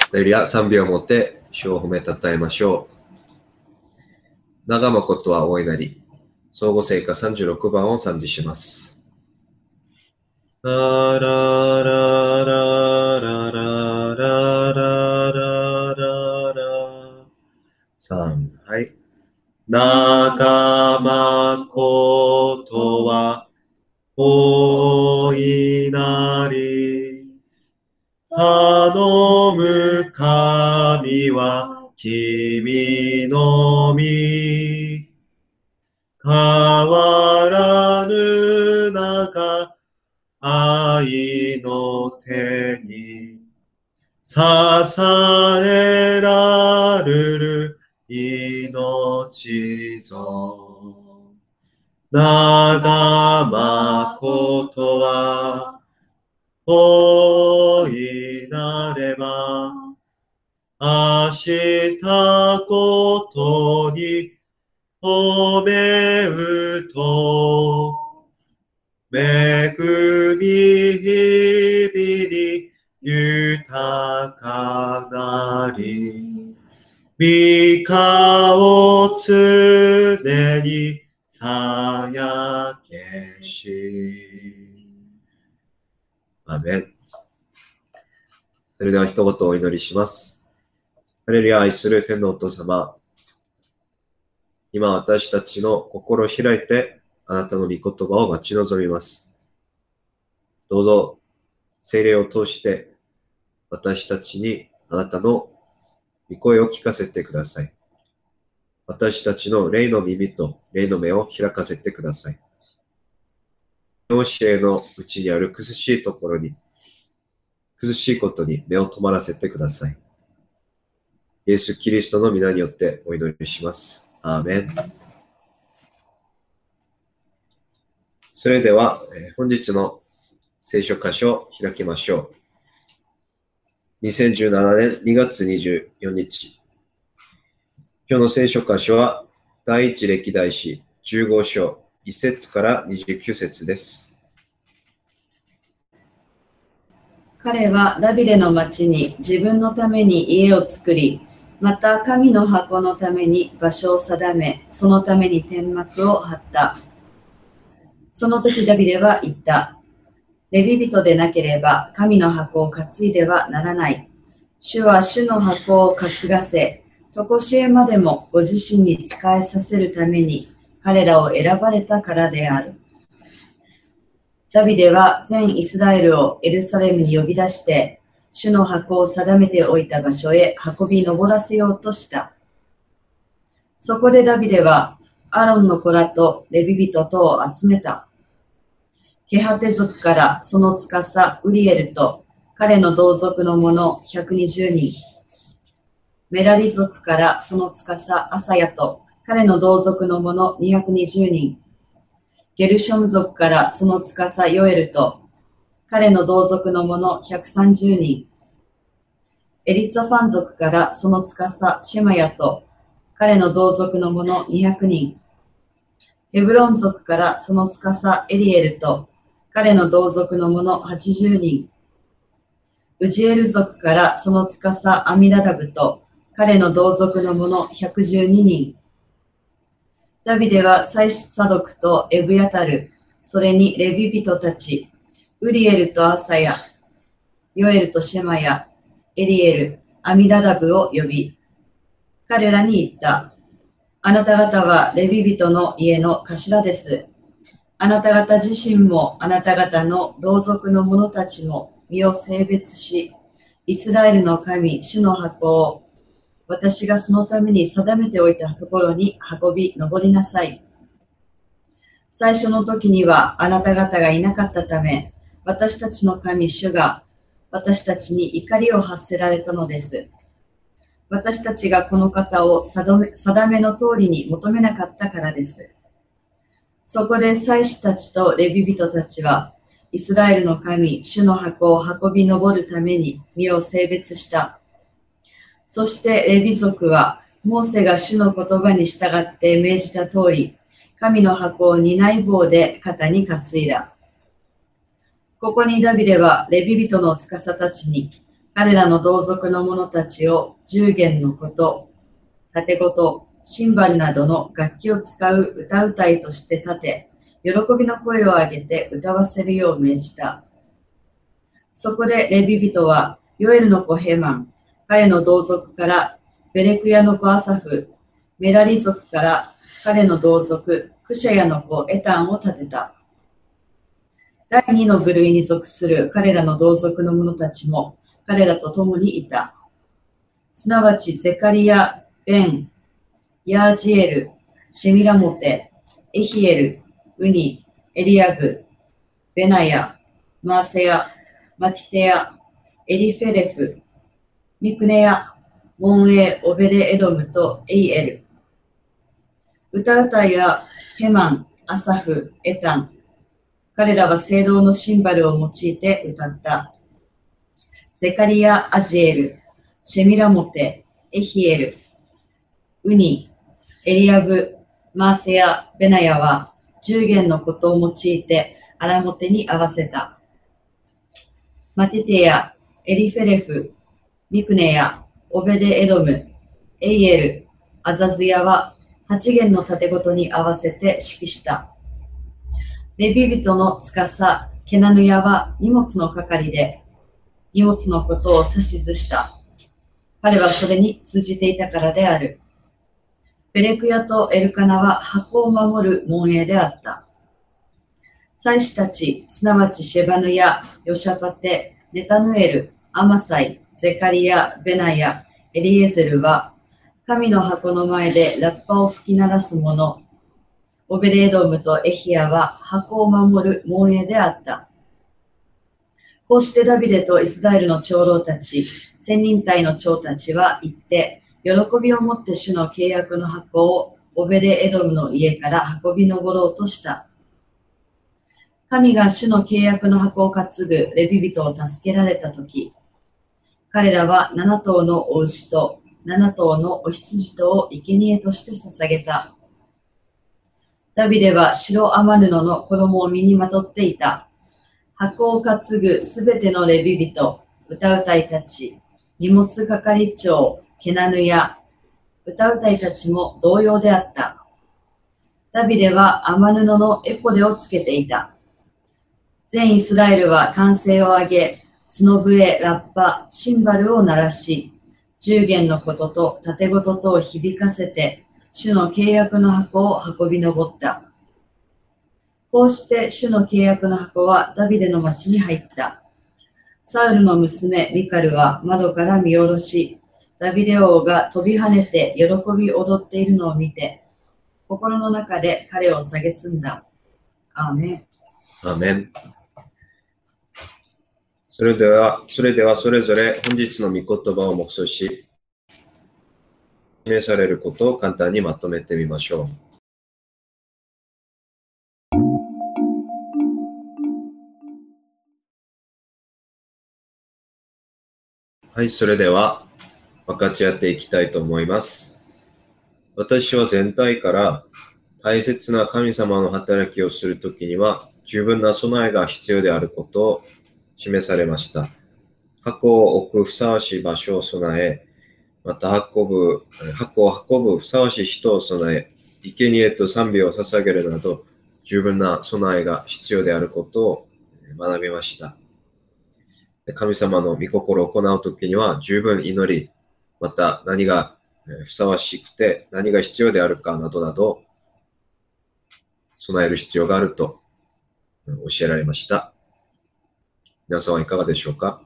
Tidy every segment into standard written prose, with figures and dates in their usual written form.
レリア3秒をもって主を褒めたたえましょう。長誠はお祈り。相互聖歌36番を賛美します。ララララララララララ3、はい。長誠はお祈り。頼む神は君のみ。変わらぬ中、愛の手に支えられる命ぞ。長誠はお祈れば、明日ことに褒めうと、恵み日々に豊かなり、御顔常にさやけし。アメン。それでは一言お祈りします。ハレルヤ、愛する天のお父様、今私たちの心を開いてあなたの御言葉を待ち望みます。どうぞ聖霊を通して私たちにあなたの御声を聞かせてください。私たちの霊の耳と霊の目を開かせてください。教えのうちにある苦しいところに、苦しいことに目を留まらせてください。イエス・キリストの皆によってお祈りします。アーメン。それでは、本日の聖書箇所を開きましょう。2017年2月24日。今日の聖書箇所は、第一歴代史15章1節から29節です。 彼はダビデの町に自分のために家を作り、また神の箱のために場所を定め、そのために天幕を張った。その時ダビデは言った。レビ人でなければ神の箱を担いではならない。主は主の箱を担がせ、とこしえまでもご自身に仕えさせるために彼らを選ばれたからである。ダビデは全イスラエルをエルサレムに呼び出して、主の箱を定めておいた場所へ運び上らせようとした。そこでダビデはアロンの子らとレビ人とを集めた。ケハテ族からその司ウリエルと彼の同族の者120人。メラリ族からその司アサヤと彼の同族の者220人。ゲルション族からその司ヨエルと彼の同族の者130人。エリツァファン族からその司シェマヤと彼の同族の者200人。ヘブロン族からその司エリエルと彼の同族の者80人。ウジエル族からその司アミダダブと彼の同族の者112人。ダビデは祭司サドクとエブヤタル、それにレビ人たち、ウリエルとアサヤ、ヨエルとシェマヤ、エリエル、アミダダブを呼び、彼らに言った。あなた方はレビ人の家の頭です。あなた方自身もあなた方の同族の者たちも身を性別し、イスラエルの神、主の箱を私がそのために定めておいたところに運び上りなさい。最初の時にはあなた方がいなかったため、私たちの神主が私たちに怒りを発せられたのです。私たちがこの方を定めの通りに求めなかったからです。そこで祭司たちとレビ人たちは、イスラエルの神、主の箱を運び上るために身を性別した。そしてレビ族は、モーセが主の言葉に従って命じた通り、神の箱を担い棒で肩に担いだ。ここにダビデはレビ人の司たちに、 彼らの同族の者たちを十弦のこと、盾琴、シンバルなどの楽器を使う歌うたいとして立て、喜びの声を上げて歌わせるよう命じた。そこでレビ人は、ヨエルの子ヘマン、彼の同族からベレクヤの子アサフ、メラリ族から彼の同族クシャヤの子エタンを立てた。第二の部類に属する彼らの同族の者たちも彼らと共にいた。すなわちゼカリヤ、ベン、ヤージエル、シェミラモテ、エヒエル、ウニ、エリアブ、ベナヤ、マーセヤ、マティテヤ、エリフェレフ、ミクネヤ、モンエ、オベレエドムとエイエル。歌うたいやヘマン、アサフ、エタン。彼らは聖堂のシンバルを用いて歌った。ゼカリヤ、アジエル、シェミラモテ、エヒエル、ウニ、エリアブ、マーセヤ、ベナヤは十弦のことを用いて荒表に合わせた。マティテヤ、エリフェレフ、ミクネヤ、オベデエドム、エイエル、アザズヤは八弦の盾ごとに合わせて指揮した。レビ人の司、ケナヌヤは荷物の係で、荷物のことを指図した。彼はそれに通じていたからである。ペレクヤとエルカナは箱を守る門営であった。祭司たち、すなわちシェバヌヤ、ヨシャパテ、ネタヌエル、アマサイ、ゼカリヤ、ベナヤ、エリエゼルは、神の箱の前でラッパを吹き鳴らす者、オベレエドムとエヒヤは箱を守る門営であった。こうしてダビデとイスラエルの長老たち、千人隊の長たちは行って、喜びをもって主の契約の箱をオベレエドムの家から運び上ろうとした。神が主の契約の箱を担ぐレビ人を助けられたとき、彼らは7頭のお牛と7頭のお羊とを生贄として捧げた。ダビデは白天布の衣を身にまとっていた。箱を担ぐすべてのレビ人、歌うたいたち、荷物係長、ケナヌや歌うたいたちも同様であった。ダビデは天布のエポデをつけていた。全イスラエルは歓声を上げ、角笛、ラッパ、シンバルを鳴らし、十弦のことと盾ごととを響かせて、主の契約の箱を運び上った。こうして主の契約の箱はダビデの町に入った。サウルの娘ミカルは窓から見下ろし、ダビデ王が飛び跳ねて喜び踊っているのを見て、心の中で彼を蔑んだ。アーメン。 アーメン。それではそれぞれ本日の御言葉を黙想し、示されることを簡単にまとめてみましょう。はい、それでは分かち合っていきたいと思います。私は全体から大切な神様の働きをするときには十分な備えが必要であることを示されました。箱を置くふさわしい場所を備え、また箱を運ぶふさわしい人を備え、生贄と賛美を捧げるなど十分な備えが必要であることを学びました。神様の御心を行うときには十分祈り、また何がふさわしくて何が必要であるかなどなど備える必要があると教えられました。皆さんはいかがでしょうか？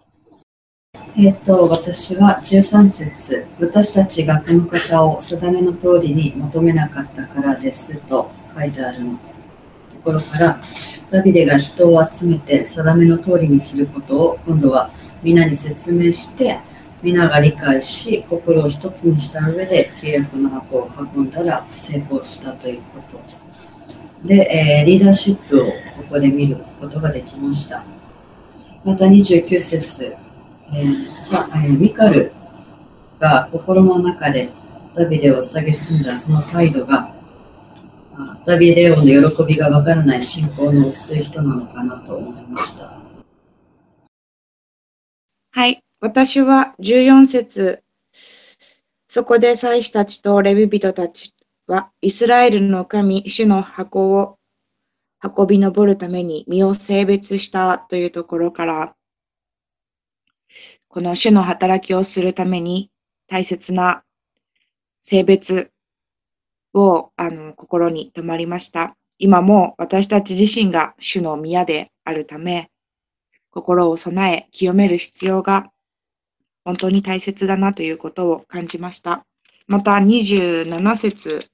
私は13節、私たちがこの方を定めの通りに求めなかったからですと書いてあるところから、ダビデが人を集めて定めの通りにすることを今度は皆に説明して、皆が理解し、心を一つにした上で契約の箱を運んだら成功したということで、リーダーシップをここで見ることができました。また29節、ミカルが心の中でダビデを蔑んだその態度が、ダビデ王の喜びがわからない信仰の薄い人なのかなと思いました。 はい、 私は14節、そこで祭司たちとレビ人たちはイスラエルの神、主の箱を運び上るために身を性別したというところから、この主の働きをするために大切な性別を心に留まりました。今も私たち自身が主の宮であるため、心を備え、清める必要が本当に大切だなということを感じました。また27節、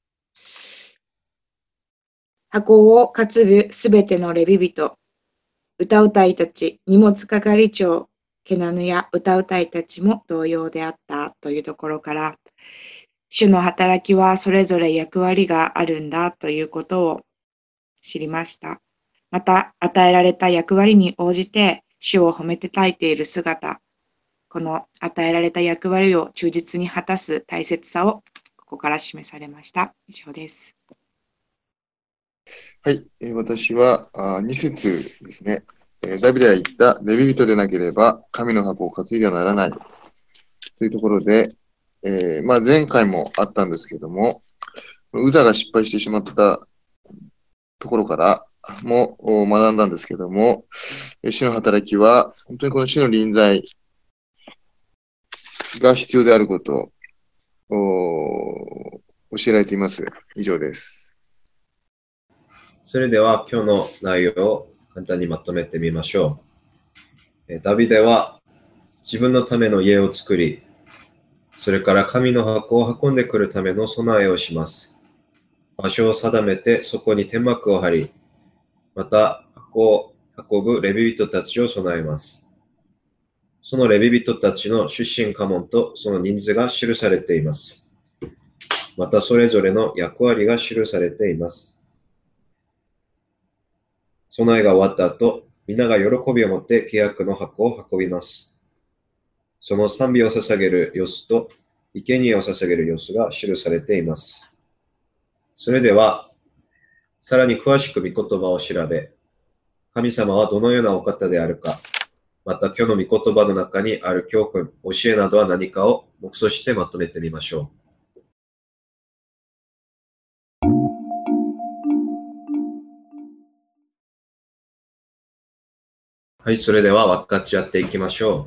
箱を担ぐすべてのレビ人、歌うたいたち、荷物係長、ケナヌや歌うたいたちも同様であったというところから、主の働きはそれぞれ役割があるんだということを知りました。また、与えられた役割に応じて主を褒めてたいている姿、この与えられた役割を忠実に果たす大切さをここから示されました。以上です。 はい、私は2節ですね。ダビデが言ったレビ人でなければ神の箱を担いではならないというところで、前回もあったんですけども、ウザが失敗してしまったところからも学んだんですけども、主の働きは本当にこの主の臨在が必要であることを教えられています。以上です。 それでは今日の内容を簡単にまとめてみましょう。ダビデは自分のための家を作り、それから神の箱を運んでくるための備えをします。場所を定めてそこに天幕を張り、また箱を運ぶレビ人たちを備えます。そのレビ人たちの出身家紋とその人数が記されています。またそれぞれの役割が記されています。備えが終わった後、皆が喜びを持って契約の箱を運びます。その賛美を捧げる様子と生贄を捧げる様子が記されています。それでは、さらに詳しく御言葉を調べ、神様はどのようなお方であるか、また今日の御言葉の中にある教訓、教えなどは何かを目想してまとめてみましょう。はい、それでは分かち合っていきましょ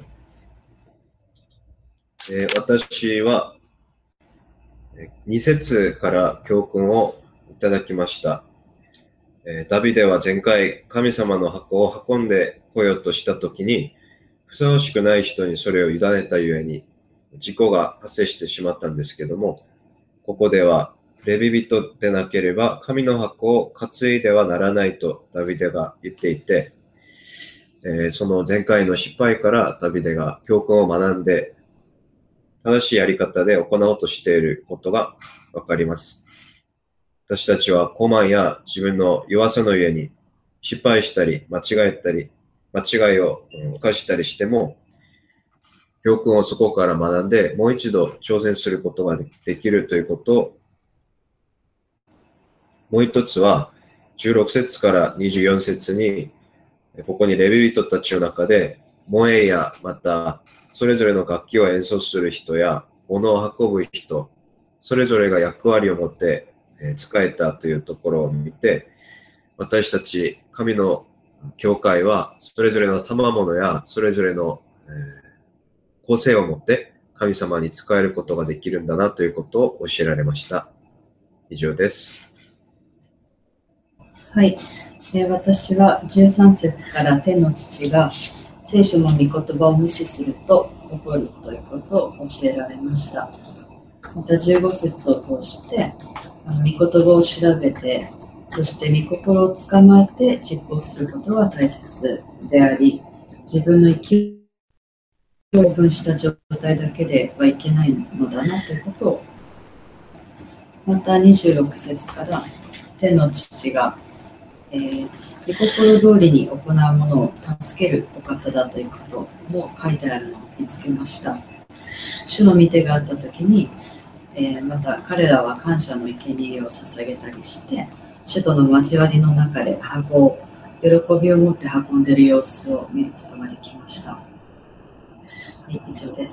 う。私は2節から教訓をいただきました。ダビデは前回神様の箱を運んでこようとしたときに、ふさわしくない人にそれを委ねたゆえに事故が発生してしまったんですけども、ここではレビ人でなければ神の箱を担いではならないとダビデが言っていて、その前回の失敗からダビデが教訓を学んで正しいやり方で行おうとしていることがわかります。私たちは傲慢や自分の弱さのゆえに失敗したり間違いを犯したりしても、教訓をそこから学んでもう一度挑戦することができるということを、もう一つは16節から24節にここにレビ人たちの中で、萌えやまたそれぞれの楽器を演奏する人や物を運ぶ人、それぞれが役割を持って使えたというところを見て、私たち神の教会はそれぞれの賜物やそれぞれの個性を持って神様に仕えることができるんだなということを教えられました。以上です。 はい。私は13節から天の父が聖書の御言葉を無視すると起こるということを教えられました。また15節を通して御言葉を調べて、そして御心を捕まえて実行することが大切であり、自分の生きを分した状態だけではいけないのだなということを、また26節から天の父が御心通りに行うものを助けるお方だということも書いてあるのを見つけました。主の御手があったときに、また彼らは感謝の生贄を捧げたりして、主との交わりの中で箱を喜びを持って運んでいる様子を見ることができました。 以上です。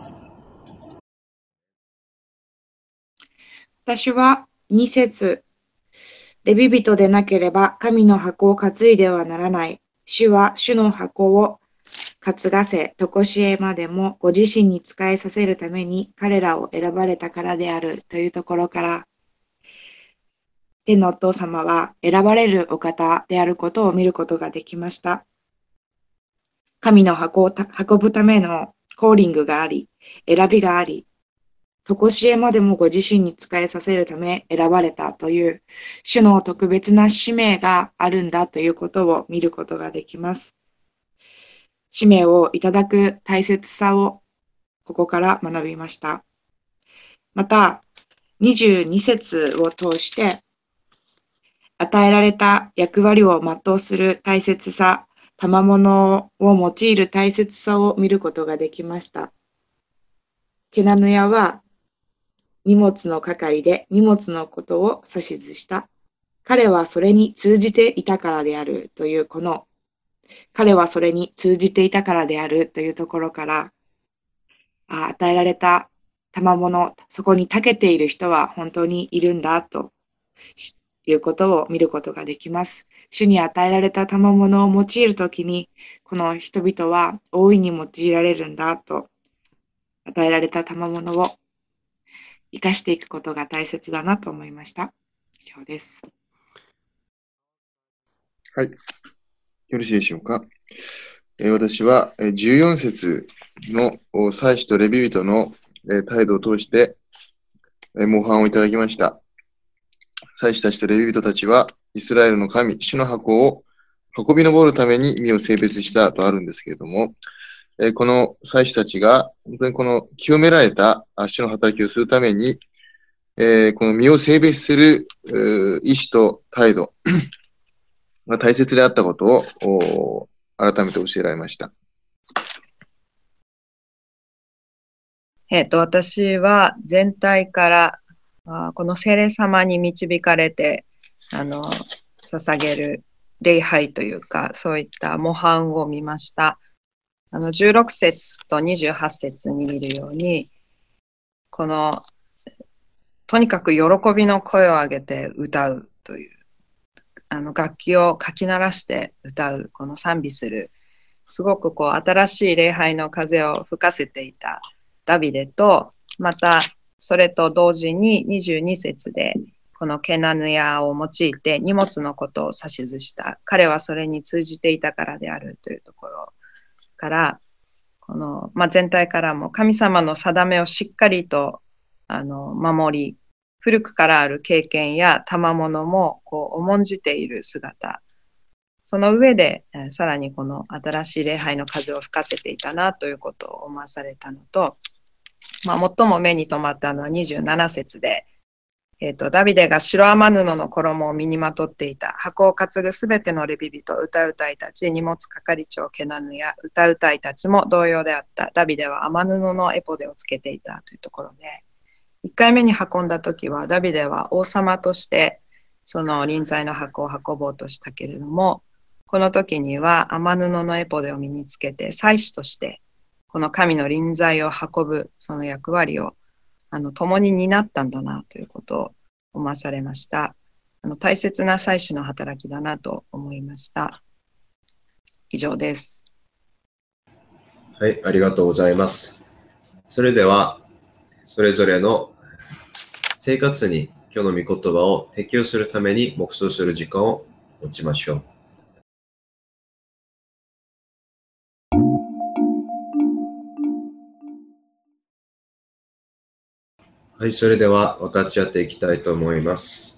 私は2節、レビ人でなければ神の箱を担いではならない。主は主の箱を担がせ、とこしえまでもご自身に仕えさせるために彼らを選ばれたからであるというところから、天のお父様は選ばれるお方であることを見ることができました。神の箱を運ぶためのコーリングがあり、選びがあり、とこしえまでもご自身に仕えさせるため選ばれたという主の特別な使命があるんだということを見ることができます。使命をいただく大切さをここから学びました。また、22節を通して、与えられた役割を全うする大切さ、賜物を用いる大切さを見ることができました。ケナヌヤは荷物の係で荷物のことを指図した。彼はそれに通じていたからであるという彼はそれに通じていたからであるというところから、与えられた賜物、そこに長けている人は本当にいるんだということを見ることができます。主に与えられた賜物を用いるときに、この人々は大いに用いられるんだと、与えられた賜物を生かしていくことが大切だなと思いました。以上です。 はい。よろしいでしょうか。私は14節の祭司とレビ人の態度を通して模範をいただきました。祭司たちとレビ人たちはイスラエルの神、主の箱を運び上るために身を性別したとあるんですけれども、この祭司たちが本当にこの清められた主の働きをするために、この身を性別する意志と態度が大切であったことを改めて教えられました。 私は全体からこの聖霊様に導かれて捧げる礼拝というか、そういった模範を見ました。16節と28節に見るように、このとにかく喜びの声を上げて歌うという、楽器をかき鳴らして歌う、この賛美する、すごく新しい礼拝の風を吹かせていたダビデと、またそれと同時に22節でこのケナヌヤを用いて荷物のことを指図した。彼はそれに通じていたからであるというところから、この全体からも神様の定めをしっかりと守り、古くからある経験や賜物も重んじている姿、その上でさらにこの新しい礼拝の風を吹かせていたなということを思わされたのと、最も目に留まったのは27節で、ダビデが白雨布の衣を身にまとっていた。箱を担ぐすべてのレビ人、歌うたいたち、荷物係長ケナヌや歌うたいたちも同様であった。ダビデは雨布のエポデをつけていたというところで、1回目に運んだ時はダビデは王様としてその臨在の箱を運ぼうとしたけれども、この時には雨布のエポデを身につけて祭司としてこの神の臨在を運ぶその役割を共に担ったんだなということを思わされました。大切な祭司の働きだなと思いました。以上です。 はい、ありがとうございます。それでは、それぞれの生活に今日の御言葉を適用するために黙想する時間を持ちましょう。はい、それでは分かち合っていきたいと思います。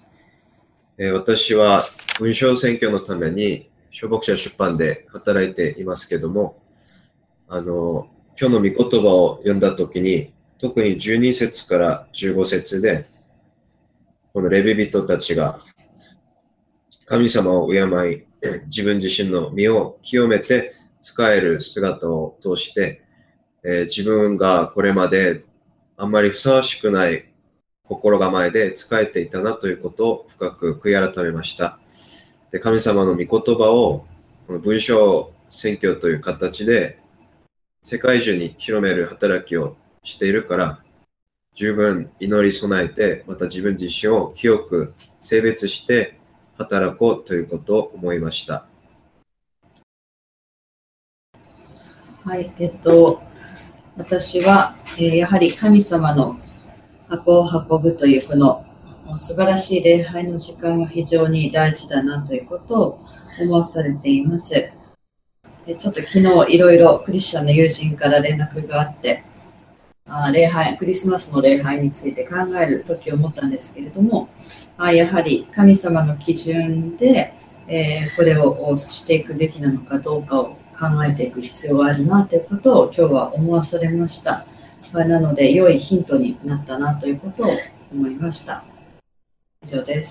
私は文章選挙のために書木社出版で働いていますけども、今日の御言葉を読んだときに、特に12節から15節で、このレビ人たちが神様を敬い、自分自身の身を清めて仕える姿を通して、自分がこれまであんまりふさわしくない心構えで仕えていたなということを深く悔い改めました。で、神様の御言葉をこの文章選挙という形で世界中に広める働きをしているから、十分祈り備えて、また自分自身を清く性別して働こうということを思いました。 はい、私は、やはり神様の箱を運ぶというこの素晴らしい礼拝の時間は非常に大事だなということを思わされています。ちょっと昨日いろいろクリスチャンの友人から連絡があって、クリスマスの礼拝について考える時を思ったんですけれども、やはり神様の基準で、これをしていくべきなのかどうかを考えていく必要があるなということを今日は思わされました。なので良いヒントになったなということを思いました。以上です。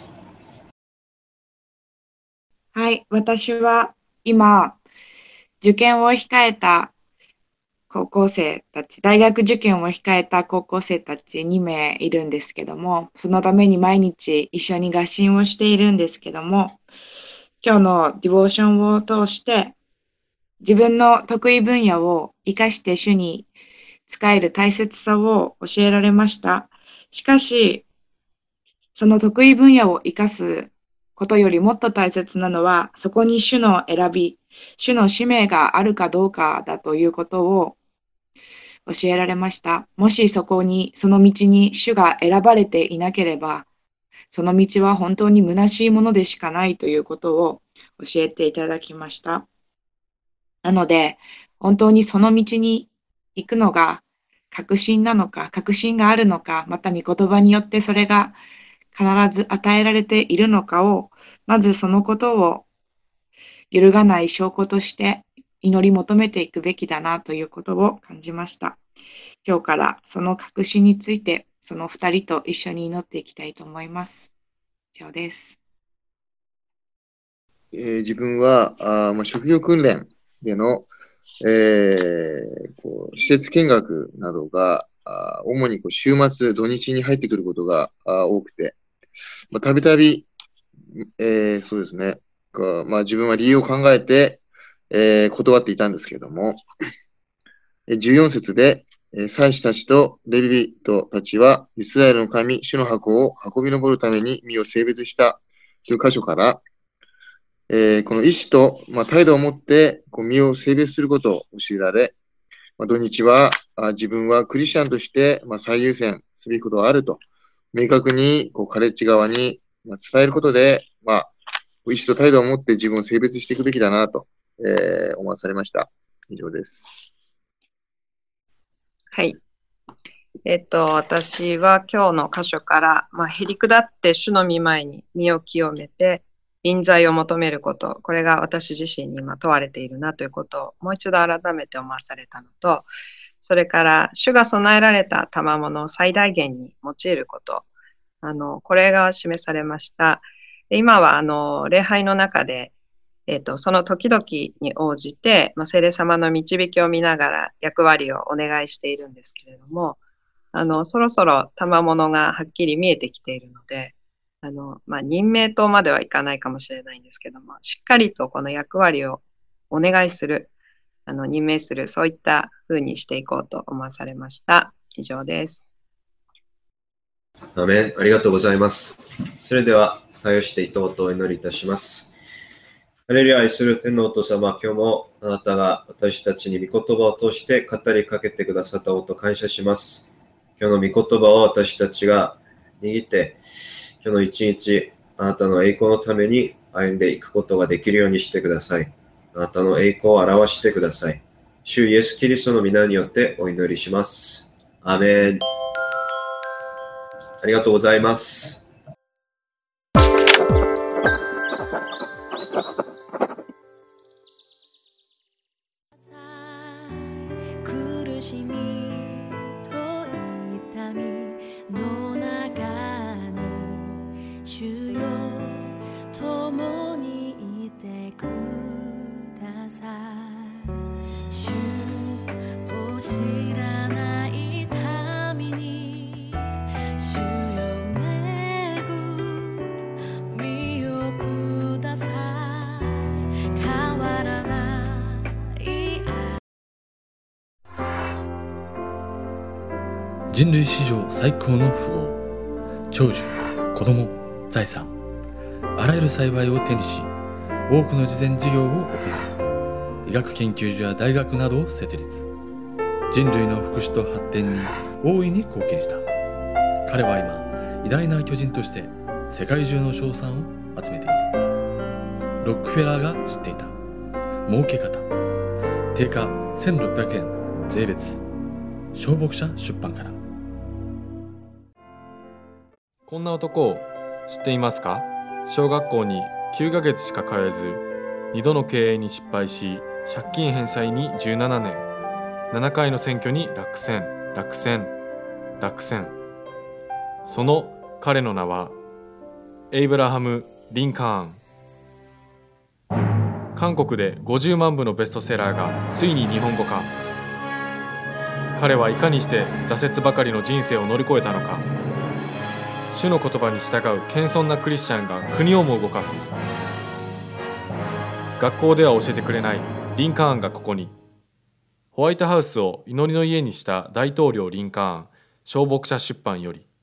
はい、私は今、受験を控えた高校生たち、大学受験を控えた高校生たち2名いるんですけども、そのために毎日一緒に合心をしているんですけども、今日のディボーションを通して、自分の得意分野を生かして主に使える大切さを教えられました。しかし、その得意分野を生かすことよりもっと大切なのは、そこに主の選び、主の使命があるかどうかだということを教えられました。もしその道に主が選ばれていなければ、その道は本当に虚しいものでしかないということを教えていただきました。なので、本当にその道に行くのが確信なのか、確信があるのか、また御言葉によってそれが必ず与えられているのかを、まずそのことを揺るがない証拠として祈り求めていくべきだなということを感じました。今日からその確信について、その2人と一緒に祈っていきたいと思います。以上です。 自分は職業訓練での、施設見学などが主に週末、土日に入ってくることが多くて、たびたび、そうですね、自分は理由を考えて、断っていたんですけれども、14節で、祭司たちとレビ人たちは、イスラエルの神、主の箱を運び上るために身を性別したという箇所から、この意志と、態度を持って身を性別することを教えられ、土日は自分はクリスチャンとして、最優先すべきことがあると、明確にカレッジ側に伝えることで、意志と態度を持って自分を性別していくべきだなと、思わされました。以上です。 はい。私は今日の箇所から、へりくだって主の御前に身を清めて、臨在を求めること、これが私自身に今問われているなということをもう一度改めて思わされたのと、それから主が備えられた賜物を最大限に用いること、これが示されました。今は礼拝の中で、その時々に応じて、聖霊様の導きを見ながら役割をお願いしているんですけれども、そろそろ賜物がはっきり見えてきているので、任命とまではいかないかもしれないんですけども、しっかりとこの役割をお願いする、任命する、そういった風にしていこうと思わされました。以上です。 アメン。ありがとうございます。それでは、対応していとうとお祈りいたします。ハレルヤ、愛する天のお父様、今日もあなたが私たちに御言葉を通して語りかけてくださったことを感謝します。今日の御言葉を私たちが握って、今日の一日、あなたの栄光のために歩んでいくことができるようにしてください。あなたの栄光を表してください。主イエス・キリストの皆によってお祈りします。アーメン。ありがとうございます。 苦しみと痛みの中に主よ共にいてください。主を知らない民に主よ恵人類史上最高の富豪、長寿、子供、財産、あらゆる幸いを手にし、多くの慈善事業を行い、医学研究所や大学などを設立。人類の福祉と発展に大いに貢献した。彼は今、偉大な巨人として世界中の称賛を集めている。ロックフェラーが知っていた儲け方。定価1600円税別。小牧者出版から。 こんな男を知っていますか？小学校に9ヶ月しか通えず、2度の経営に失敗し、借金返済に17年、7回の選挙に落選。その彼の名は、エイブラハム・リンカーン。韓国で50万部のベストセラーがついに日本語化。彼はいかにして挫折ばかりの人生を乗り越えたのか。主の言葉に従う謙遜なクリスチャンが国をも動かす。学校では教えてくれないリンカーンがここに。ホワイトハウスを祈りの家にした大統領リンカーン、小牧者出版より。